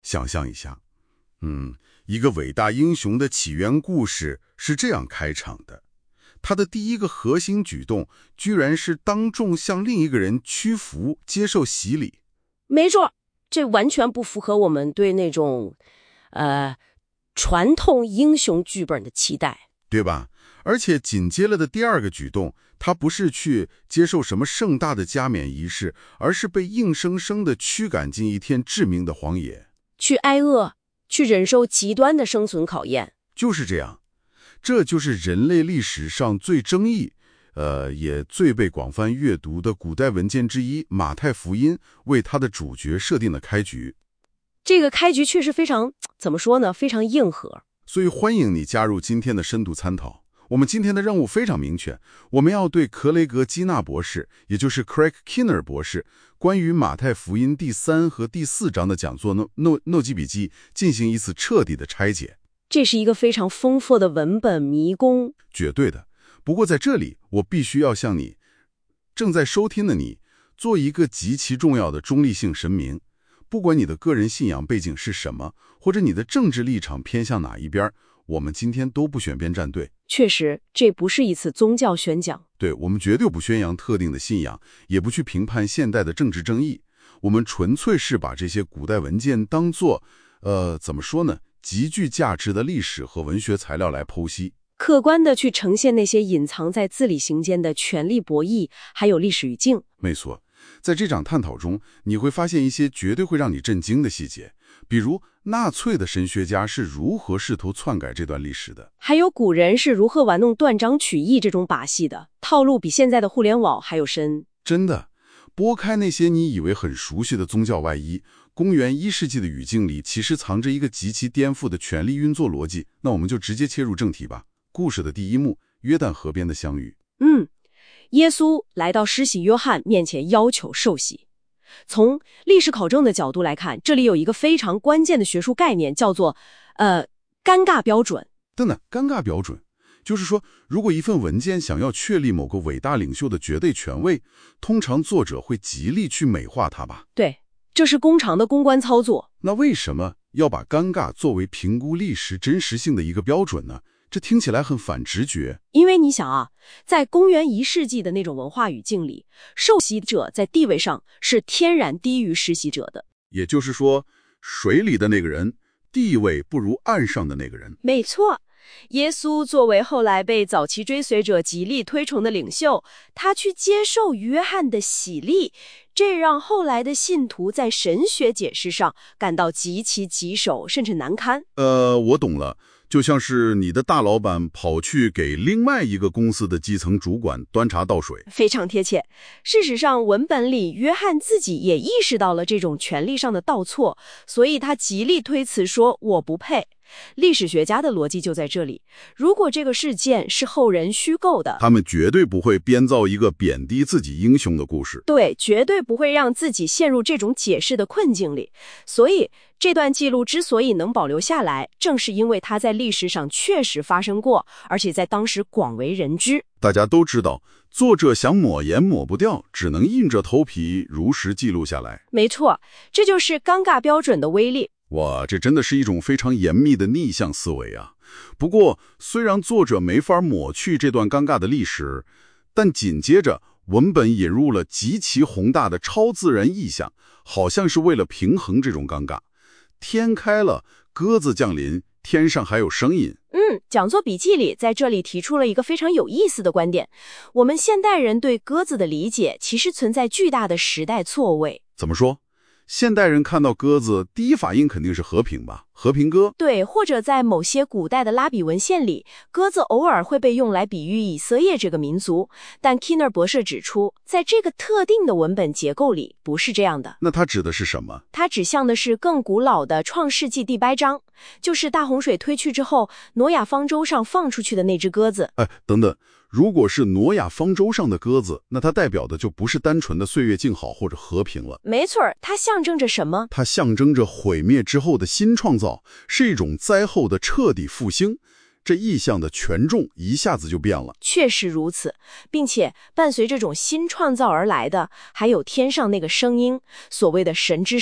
想象一下，一个伟大英雄的起源故事是这样开场的。他的第一个核心举动，居然是当众向另一个人屈服，接受洗礼。 没错，这完全不符合我们对那种，传统英雄剧本的期待， 对吧？而且紧接着的第二个举动，他不是去接受什么盛大的加冕仪式，而是被硬生生的驱赶进一片致命的荒野， 去挨饿，去忍受极端的生存考验。 就是这样。这就是人类历史上最争议，也最被广泛阅读的古代文件之一《马太福音》为它的主角设定的开局。 这个开局确实非常，怎么说呢？非常硬核。 所以欢迎你加入今天的深度参讨。我们今天的任务非常明确，我们要对克雷格基纳博士，也就是 Craig Keener 博士，关于马太福音第3和第4章的讲座 note 记笔记进行一次彻底的拆解。 这是一个非常丰富的文本迷宫， 绝对的。不过在这里，我必须要向你正在收听的你做一个极其重要的中立性声明。不管你的个人信仰背景是什么，或者你的政治立场偏向哪一边，我们今天都不选边站队。 确实，这不是一次宗教宣讲。 对，我们绝对不宣扬特定的信仰，也不去评判现代的政治争议。我们纯粹是把这些古代文件当作，怎么说呢？极具价值的历史和文学材料来剖析， 客观地去呈现那些隐藏在字里行间的权力博弈，还有历史语境。 没错，在这场探讨中，你会发现一些绝对会让你震惊的细节，比如纳粹的神学家是如何试图篡改这段历史的， 还有古人是如何玩弄断章取义这种把戏的，套路比现在的互联网还有深。 真的，拨开那些你以为很熟悉的宗教外衣，公元1世纪的语境里其实藏着一个极其颠覆的权力运作逻辑。那我们就直接切入正题吧。故事的第一幕，约旦河边的相遇。 耶稣来到施洗约翰面前要求受洗。从历史考证的角度来看，这里有一个非常关键的学术概念，叫做尴尬标准。 等等，尴尬标准就是说，如果一份文件想要确立某个伟大领袖的绝对权威，通常作者会极力去美化它吧？ 对，这是公常的公关操作。 那为什么要把尴尬作为评估历史真实性的一个标准呢？这听起来很反直觉。 因为你想啊，在公元1世纪的那种文化语境里，受洗者在地位上是天然低于施洗者的。 也就是说，水里的那个人地位不如岸上的那个人。 没错，耶稣作为后来被早期追随者极力推崇的领袖，他去接受约翰的洗礼，这让后来的信徒在神学解释上感到极其棘手，甚至难堪。 我懂了。就像是你的大老板跑去给另外一个公司的基层主管端茶倒水。 非常贴切。事实上，文本里约翰自己也意识到了这种权力上的倒错，所以他极力推辞说我不配。历史学家的逻辑就在这里，如果这个事件是后人虚构的， 他们绝对不会编造一个贬低自己英雄的故事。 对，绝对不会让自己陷入这种解释的困境里。所以这段记录之所以能保留下来，正是因为它在历史上确实发生过，而且在当时广为人知。 大家都知道，作者想抹也抹不掉，只能硬着头皮如实记录下来。 没错，这就是尴尬标准的威力。 哇，这真的是一种非常严密的逆向思维啊！不过，虽然作者没法抹去这段尴尬的历史，但紧接着文本引入了极其宏大的超自然意象，好像是为了平衡这种尴尬。天开了，鸽子降临，天上还有声音。 讲座笔记里在这里提出了一个非常有意思的观点，我们现代人对鸽子的理解其实存在巨大的时代错位。 怎么说？现代人看到鸽子，第一反应肯定是和平吧？和平鸽。 对，或者在某些古代的拉比文献里，鸽子偶尔会被用来比喻以色列这个民族。但 Keener 博士指出，在这个特定的文本结构里，不是这样的。 那它指的是什么？ 它指向的是更古老的创世纪第8章，就是大洪水退去之后，挪亚方舟上放出去的那只鸽子。 等等。如果是挪亚方舟上的鸽子，那它代表的就不是单纯的岁月静好或者和平了。 没错，它象征着什么？ 它象征着毁灭之后的新创造，是一种灾后的彻底复兴。这意象的权重一下子就变了。 确实如此，并且伴随这种新创造而来的，还有天上那个声音，所谓的神之声。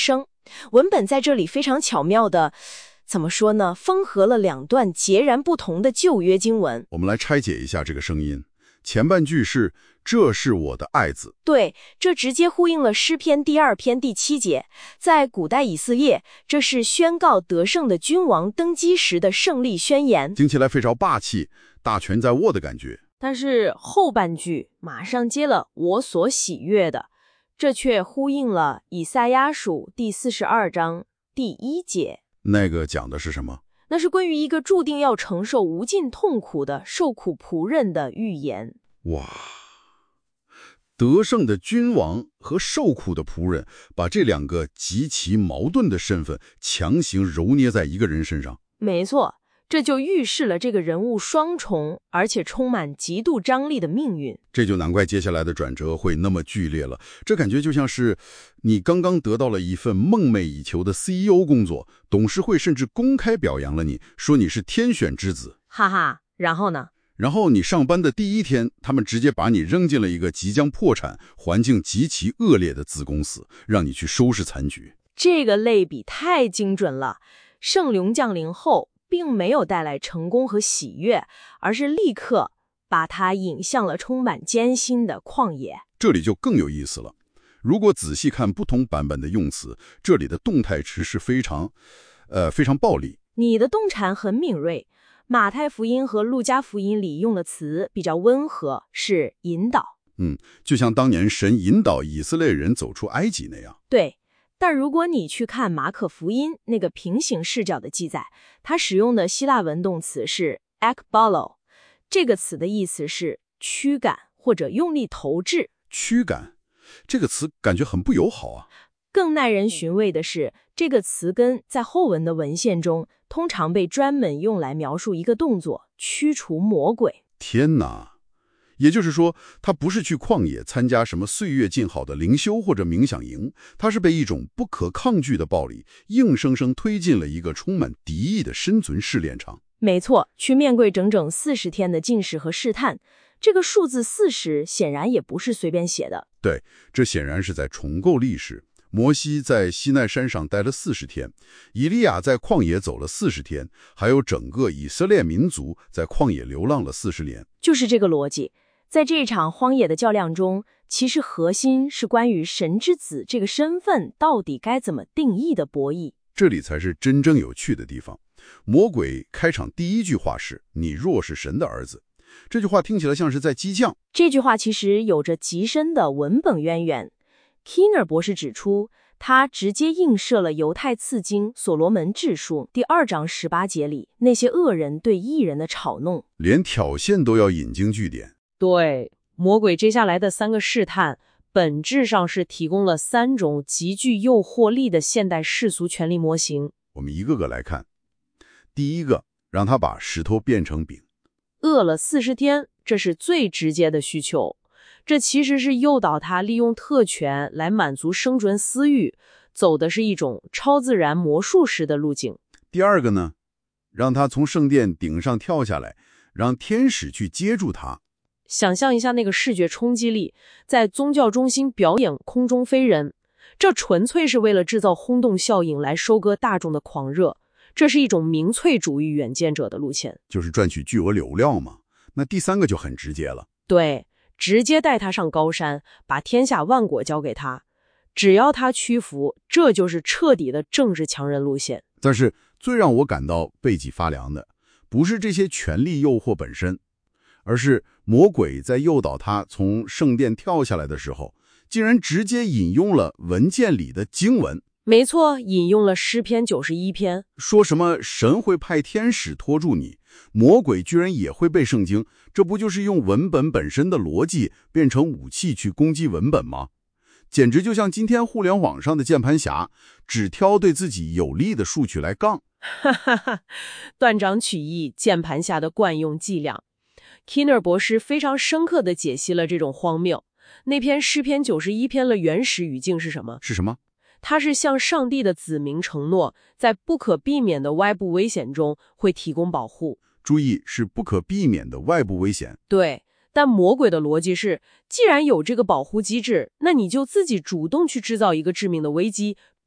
文本在这里非常巧妙的，怎么说呢？缝合了两段截然不同的旧约经文。 我们来拆解一下这个声音。前半句是"这是我的爱子"， 对，这直接呼应了诗篇第2篇第7节。在古代以色列，这是宣告得胜的君王登基时的胜利宣言， 听起来非常霸气，大权在握的感觉。 但是后半句马上接了"我所喜悦的"，这却呼应了以赛亚书第42章第1节。 那个讲的是什么？ 那是关于一个注定要承受无尽痛苦的受苦仆人的预言。 哇，得胜的君王和受苦的仆人，把这两个极其矛盾的身份强行揉捏在一个人身上。 没错，这就预示了这个人物双重而且充满极度张力的命运。 这就难怪接下来的转折会那么剧烈了。这感觉就像是你刚刚得到了一份梦寐以求的 CEO 工作，董事会甚至公开表扬了你，说你是天选之子。 哈哈，然后呢？ 然后你上班的第一天，他们直接把你扔进了一个即将破产、环境极其恶劣的子公司，让你去收拾残局。 这个类比太精准了。圣灵降临后，并没有带来成功和喜悦，而是立刻把它引向了充满艰辛的旷野。 这里就更有意思了。如果仔细看不同版本的用词，这里的动态词是非常暴力。 你的洞察很敏锐。马太福音和路加福音里用的词比较温和，是引导。 就像当年神引导以色列人走出埃及那样。 对，但如果你去看马可福音那个平行视角的记载，它使用的希腊文动词是 ekbalo， 这个词的意思是驱赶或者用力投掷。 驱赶这个词感觉很不友好啊。 更耐人寻味的是，这个词根在后文的文献中通常被专门用来描述一个动作，驱除魔鬼。 天哪！也就是说，他不是去旷野参加什么岁月静好的灵修或者冥想营，他是被一种不可抗拒的暴力硬生生推进了一个充满敌意的生存试炼场。 没错，去面对整整40天的禁食和试探。这个数字40显然也不是随便写的。 对，这显然是在重构历史。摩西在西奈山上待了40天，以利亚在旷野走了40天，还有整个以色列民族在旷野流浪了40年。 就是这个逻辑。在这场荒野的较量中，其实核心是关于神之子这个身份到底该怎么定义的博弈。 这里才是真正有趣的地方。魔鬼开场第一句话是"你若是神的儿子"，这句话听起来像是在激将。 这句话其实有着极深的文本渊源。Keener 博士指出，他直接映射了犹太次经《所罗门志书》第2章18节里那些恶人对义人的嘲弄， 连挑衅都要引经据典。 对，魔鬼接下来的3个试探，本质上是提供了3种极具诱惑力的现代世俗权力模型。 我们一个个来看。第一个，让他把石头变成饼。 饿了40天，这是最直接的需求。这其实是诱导他利用特权来满足生存私欲，走的是一种超自然魔术式的路径。 第二个呢，让他从圣殿顶上跳下来，让天使去接住他。 想象一下那个视觉冲击力，在宗教中心表演空中飞人，这纯粹是为了制造轰动效应来收割大众的狂热。这是一种民粹主义远见者的路线， 就是赚取巨额流量嘛。那第三个就很直接了。 对，直接带他上高山，把天下万国交给他，只要他屈服，这就是彻底的政治强人路线。 但是最让我感到背脊发凉的，不是这些权力诱惑本身，而是魔鬼在诱导他从圣殿跳下来的时候，竟然直接引用了文件里的经文。 没错，引用了诗篇91篇， 说什么神会派天使拖住你，魔鬼居然也会背圣经，这不就是用文本本身的逻辑变成武器去攻击文本吗？简直就像今天互联网上的键盘侠，只挑对自己有利的数据来杠。 哈哈哈，断章取义，键盘侠的惯用伎俩。Keener 博士非常深刻地解析了这种荒谬。那篇诗篇91篇的原始语境是什么？ 是什么？ 它是向上帝的子民承诺，在不可避免的外部危险中会提供保护。 注意，是不可避免的外部危险。 对，但魔鬼的逻辑是，既然有这个保护机制，那你就自己主动去制造一个致命的危机，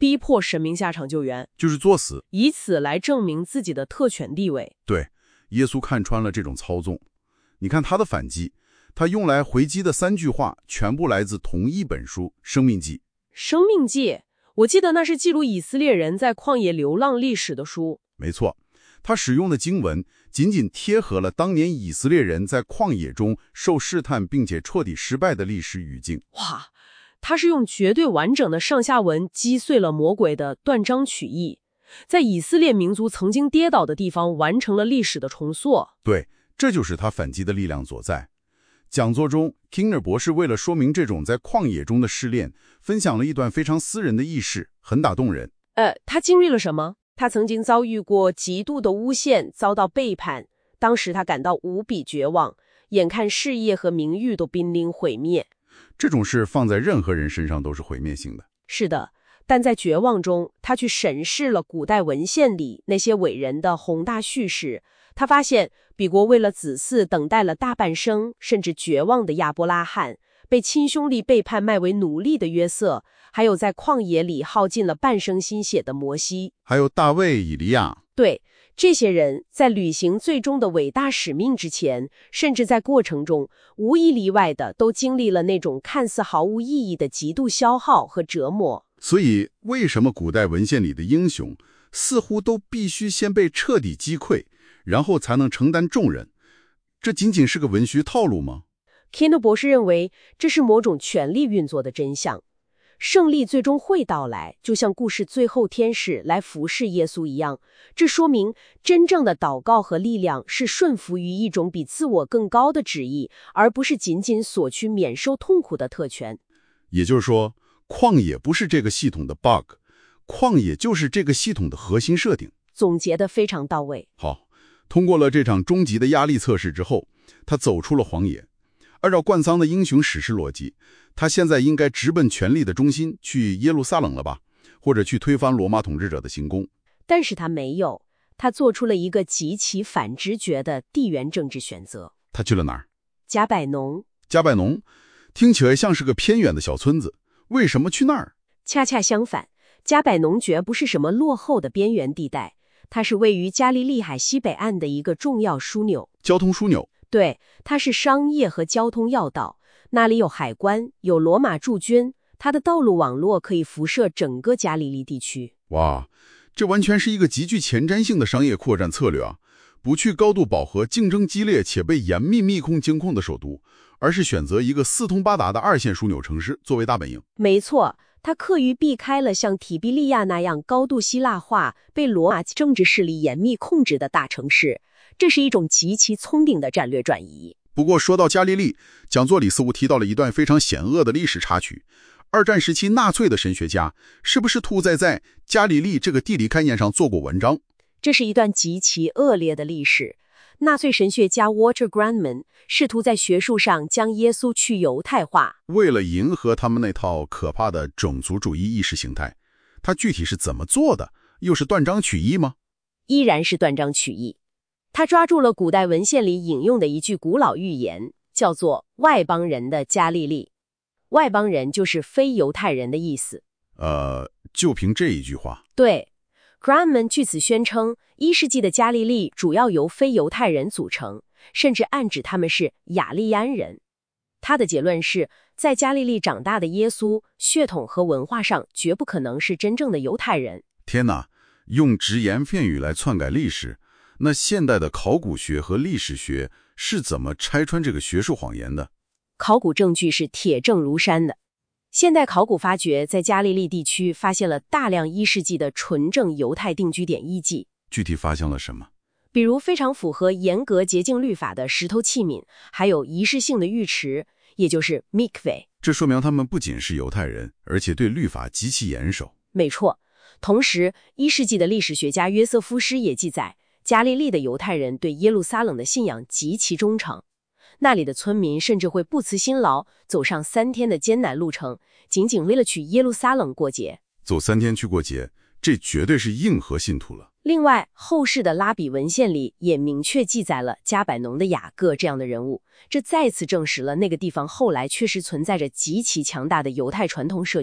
逼迫神明下场救援， 就是作死。 以此来证明自己的特权地位。 对，耶稣看穿了这种操纵。你看他的反击，他用来回击的3句话全部来自同一本书《生命记》。 生命记，我记得那是记录以色列人在旷野流浪历史的书。 没错，他使用的经文仅仅贴合了当年以色列人在旷野中受试探并且彻底失败的历史语境。 哇，他是用绝对完整的上下文击碎了魔鬼的断章取义，在以色列民族曾经跌倒的地方完成了历史的重塑。 对，这就是他反击的力量所在。讲座中 Kingner 博士为了说明这种在旷野中的试炼，分享了一段非常私人的轶事，很打动人。 他经历了什么？ 他曾经遭遇过极度的诬陷，遭到背叛，当时他感到无比绝望，眼看事业和名誉都濒临毁灭。 这种事放在任何人身上都是毁灭性的。 是的，但在绝望中，他去审视了古代文献里那些伟人的宏大叙事。他发现，比国为了子嗣等待了大半生，甚至绝望的亚伯拉罕，被亲兄弟背叛卖为奴隶的约瑟，还有在旷野里耗尽了半生心血的摩西， 还有大卫、以利亚。 对，这些人在履行最终的伟大使命之前，甚至在过程中，无一例外的都经历了那种看似毫无意义的极度消耗和折磨。 所以，为什么古代文献里的英雄似乎都必须先被彻底击溃，然后才能承担重任？这仅仅是个文学套路吗？ Kingner 博士认为，这是某种权力运作的真相。胜利最终会到来，就像故事最后天使来服侍耶稣一样。这说明真正的祷告和力量是顺服于一种比自我更高的旨意，而不是仅仅索取免受痛苦的特权。 也就是说，旷野不是这个系统的 bug， 旷野就是这个系统的核心设定。 总结得非常到位。 好，通过了这场终极的压力测试之后，他走出了荒野。按照冠桑的英雄史诗逻辑，他现在应该直奔权力的中心，去耶路撒冷了吧？或者去推翻罗马统治者的行宫。 但是他没有，他做出了一个极其反直觉的地缘政治选择。 他去了哪儿？ 加百农。 加百农听起来像是个偏远的小村子，为什么去那儿？ 恰恰相反，加百农绝不是什么落后的边缘地带，它是位于加利利海西北岸的一个重要枢纽。 交通枢纽。 对，它是商业和交通要道，那里有海关，有罗马驻军，它的道路网络可以辐射整个加利利地区。 哇，这完全是一个极具前瞻性的商业扩展策略啊！不去高度饱和、竞争激烈且被严密密控监控的首都，而是选择一个四通八达的2线枢纽城市作为大本营。 没错，他刻意避开了像提比利亚那样高度希腊化、被罗马政治势力严密控制的大城市。这是一种极其聪明的战略转移。 不过说到加利利，讲座里似乎提到了一段非常险恶的历史插曲。2战时期纳粹的神学家是不是兔仔在加利利这个地理概念上做过文章？ 这是一段极其恶劣的历史。纳粹神学家 Walter Grundmann 试图在学术上将耶稣去犹太化， 为了迎合他们那套可怕的种族主义意识形态。他具体是怎么做的？又是断章取义吗？ 依然是断章取义。他抓住了古代文献里引用的一句古老寓言，叫做外邦人的加利利。外邦人就是非犹太人的意思。 就凭这一句话。 对。Grundmann 据此宣称，1世纪的加利利主要由非犹太人组成，甚至暗指他们是雅利安人。他的结论是，在加利利长大的耶稣，血统和文化上绝不可能是真正的犹太人。 天哪，用只言片语来篡改历史，那现代的考古学和历史学是怎么拆穿这个学术谎言的？ 考古证据是铁证如山的。现代考古发掘在加利利地区发现了大量1世纪的纯正犹太定居点遗迹。 具体发现了什么？ 比如非常符合严格洁净律法的石头器皿，还有仪式性的浴池，也就是 mikveh。 这说明他们不仅是犹太人，而且对律法极其严守。 没错。同时1世纪的历史学家约瑟夫斯也记载，加利利的犹太人对耶路撒冷的信仰极其忠诚。那里的村民甚至会不辞辛劳，走上3天的艰难路程，仅仅为了去耶路撒冷过节。 走3天去过节，这绝对是硬核信徒了。 另外，后世的拉比文献里也明确记载了加百农的雅各这样的人物，这再次证实了那个地方后来确实存在着极其强大的犹太传统社区。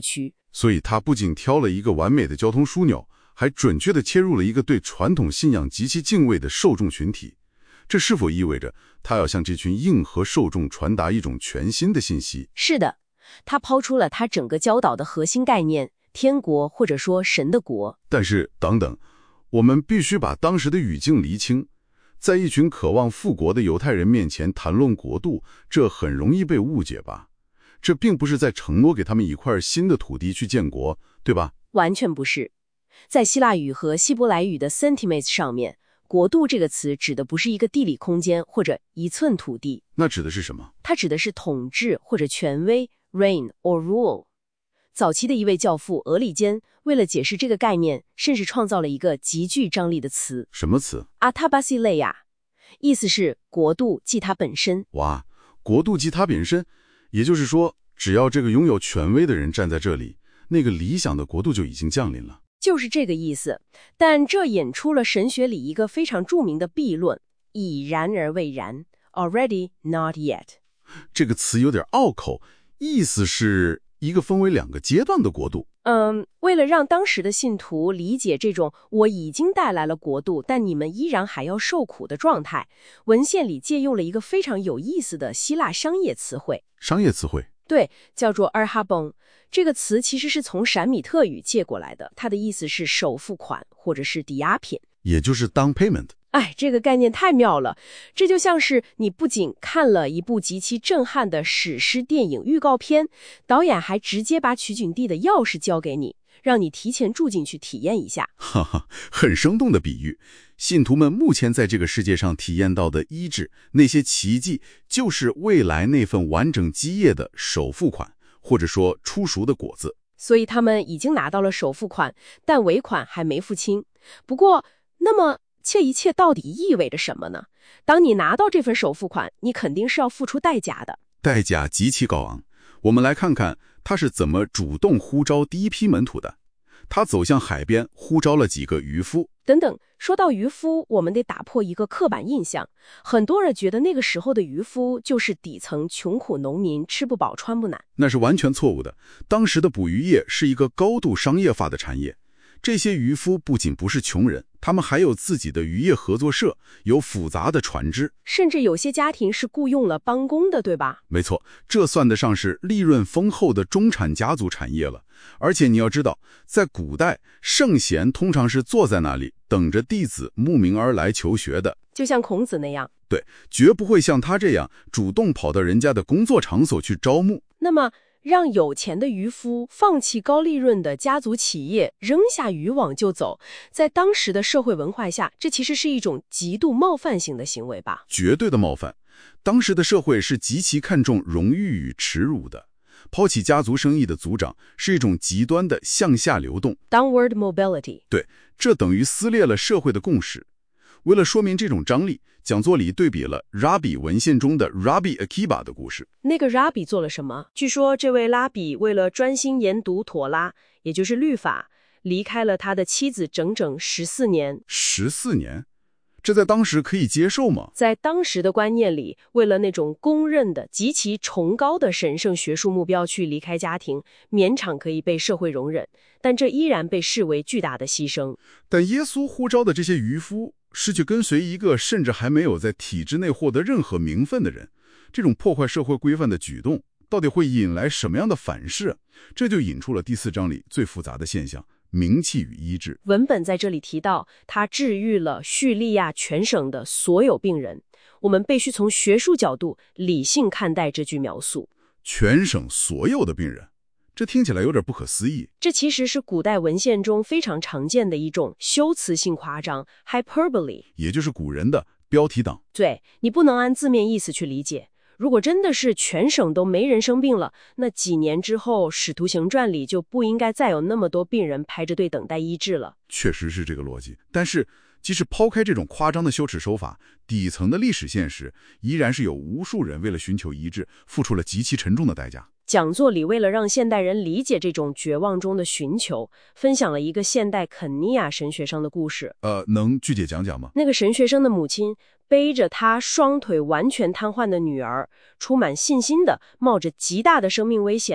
所以他不仅挑了一个完美的交通枢纽，还准确地切入了一个对传统信仰极其敬畏的受众群体。这是否意味着他要向这群硬核受众传达一种全新的信息？ 是的，他抛出了他整个教导的核心概念，天国或者说神的国。 但是等等，我们必须把当时的语境厘清。在一群渴望复国的犹太人面前谈论国度，这很容易被误解吧？这并不是在承诺给他们一块新的土地去建国，对吧？ 完全不是。在希腊语和希伯来语的 centimes 上面，国度这个词指的不是一个地理空间或者一寸土地， 那指的是什么？ 它指的是统治或者权威 reign or rule。早期的一位教父俄里坚为了解释这个概念，甚至创造了一个极具张力的词， 什么词？ 阿塔巴西雷亚，意思是国度即它本身。 哇，国度即它本身，也就是说，只要这个拥有权威的人站在这里，那个理想的国度就已经降临了。 就是这个意思，但这引出了神学里一个非常著名的悖论：已然而未然 ，already not yet。 这个词有点拗口，意思是一个分为2个阶段的国度。 为了让当时的信徒理解这种我已经带来了国度，但你们依然还要受苦的状态，文献里借用了一个非常有意思的希腊商业词汇。 商业词汇？ 对，叫做 arhabon。这个词其实是从闪米特语借过来的，它的意思是首付款或者是抵押品， 也就是 down payment。 哎，这个概念太妙了，这就像是你不仅看了一部极其震撼的史诗电影预告片，导演还直接把取景地的钥匙交给你，让你提前住进去体验一下。 哈哈，很生动的比喻。信徒们目前在这个世界上体验到的医治，那些奇迹，就是未来那份完整基业的首付款，或者说初熟的果子。 所以他们已经拿到了首付款，但尾款还没付清。不过，那么这一切到底意味着什么呢？当你拿到这份首付款，你肯定是要付出代价的， 代价极其高昂。我们来看看他是怎么主动呼召第一批门徒的。他走向海边，呼召了几个渔夫。 等等，说到渔夫，我们得打破一个刻板印象。很多人觉得那个时候的渔夫就是底层穷苦农民，吃不饱穿不暖。 那是完全错误的。当时的捕鱼业是一个高度商业化的产业。这些渔夫不仅不是穷人，他们还有自己的渔业合作社，有复杂的船只， 甚至有些家庭是雇佣了帮工的，对吧？ 没错，这算得上是利润丰厚的中产家族产业了。而且你要知道，在古代，圣贤通常是坐在那里等着弟子慕名而来求学的， 就像孔子那样。 对，绝不会像他这样主动跑到人家的工作场所去招募。 那么让有钱的渔夫放弃高利润的家族企业，扔下渔网就走，在当时的社会文化下，这其实是一种极度冒犯性的行为吧？ 绝对的冒犯。当时的社会是极其看重荣誉与耻辱的，抛弃家族生意的族长是一种极端的向下流动 downward mobility。 对，这等于撕裂了社会的共识。为了说明这种张力，讲座里对比了 Rabbi 文献中的 Rabbi Akiba 的故事。 那个 Rabbi 做了什么？据说这位拉比为了专心研读妥拉，也就是律法，离开了他的妻子整整14年。 14年？这在当时可以接受吗？ 在当时的观念里，为了那种公认的极其崇高的神圣学术目标去离开家庭，勉强可以被社会容忍，但这依然被视为巨大的牺牲。 但耶稣呼召的这些渔夫是去跟随一个甚至还没有在体制内获得任何名分的人，这种破坏社会规范的举动到底会引来什么样的反噬？这就引出了第4章里最复杂的现象，名气与医治。 文本在这里提到，他治愈了叙利亚全省的所有病人。我们必须从学术角度理性看待这句描述。 全省所有的病人，这听起来有点不可思议。 这其实是古代文献中非常常见的一种修辞性夸张 hyperbole， 也就是古人的标题党。 对，你不能按字面意思去理解。如果真的是全省都没人生病了，那几年之后《使徒行传》里就不应该再有那么多病人排着队等待医治了。 确实是这个逻辑。但是即使抛开这种夸张的羞耻手法，底层的历史现实依然是有无数人为了寻求医治，付出了极其沉重的代价。 讲座里为了让现代人理解这种绝望中的寻求，分享了一个现代肯尼亚神学生的故事。 能具体讲讲吗？ 那个神学生的母亲背着他双腿完全瘫痪的女儿，充满信心的冒着极大的生命危险，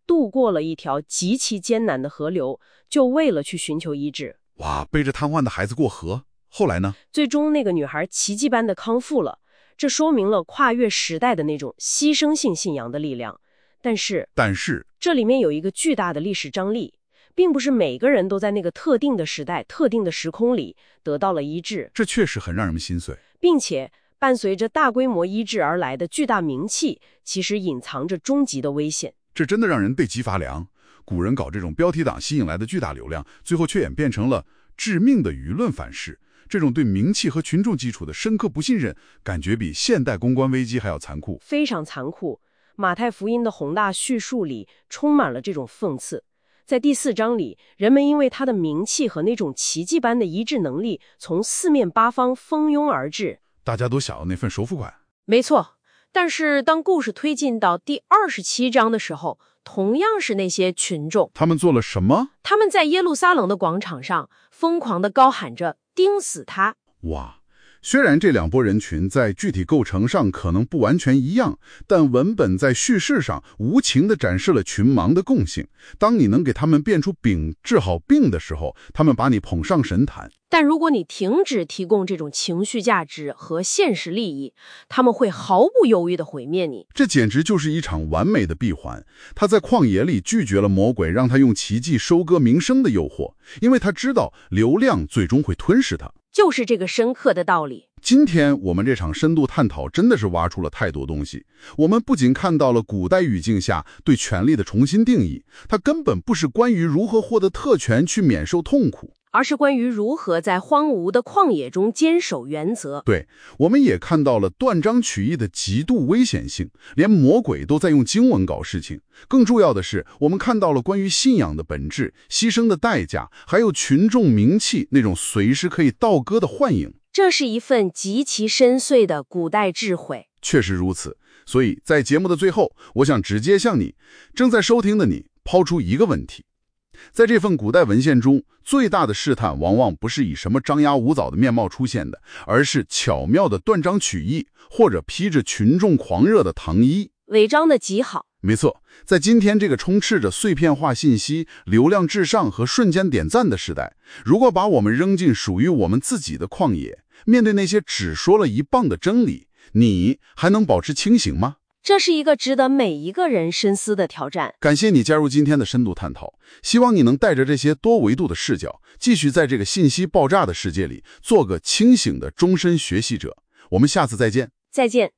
渡过了一条极其艰难的河流，就为了去寻求医治。 哇，背着瘫痪的孩子过河，后来呢？ 最终那个女孩奇迹般的康复了，这说明了跨越时代的那种牺牲性信仰的力量。但是这里面有一个巨大的历史张力，并不是每个人都在那个特定的时代、特定的时空里得到了医治。 这确实很让人们心碎。 并且伴随着大规模医治而来的巨大名气，其实隐藏着终极的危险。 这真的让人背脊发凉。古人搞这种标题党吸引来的巨大流量，最后却演变成了致命的舆论反噬。这种对名气和群众基础的深刻不信任，感觉比现代公关危机还要残酷。 非常残酷。马太福音的宏大叙述里充满了这种讽刺。在第4章里，人们因为他的名气和那种奇迹般的医治能力，从四面八方蜂拥而至， 大家都想要那份首付款。 没错，但是当故事推进到第27章的时候，同样是那些群众， 他们做了什么？ 他们在耶路撒冷的广场上疯狂地高喊着钉死他。 哇，虽然这两拨人群在具体构成上可能不完全一样，但文本在叙事上无情地展示了群盲的共性。当你能给他们变出饼治好病的时候，他们把你捧上神坛。 但如果你停止提供这种情绪价值和现实利益，他们会毫不犹豫地毁灭你。 这简直就是一场完美的闭环。他在旷野里拒绝了魔鬼让他用奇迹收割名声的诱惑，因为他知道流量最终会吞噬他。 就是这个深刻的道理。 今天我们这场深度探讨真的是挖出了太多东西。我们不仅看到了古代语境下对权力的重新定义，它根本不是关于如何获得特权去免受痛苦， 而是关于如何在荒芜的旷野中坚守原则。 对，我们也看到了断章取义的极度危险性，连魔鬼都在用经文搞事情。更重要的是，我们看到了关于信仰的本质、牺牲的代价，还有群众名气那种随时可以倒戈的幻影。 这是一份极其深邃的古代智慧。 确实如此。所以在节目的最后，我想直接向你正在收听的你抛出一个问题。在这份古代文献中，最大的试探往往不是以什么张牙舞爪的面貌出现的，而是巧妙的断章取义，或者披着群众狂热的糖衣， 伪装的极好。 没错，在今天这个充斥着碎片化信息、流量至上和瞬间点赞的时代，如果把我们扔进属于我们自己的旷野，面对那些只说了一半的真理，你还能保持清醒吗？ 这是一个值得每一个人深思的挑战。 感谢你加入今天的深度探讨，希望你能带着这些多维度的视角，继续在这个信息爆炸的世界里做个清醒的终身学习者。我们下次再见。 再见。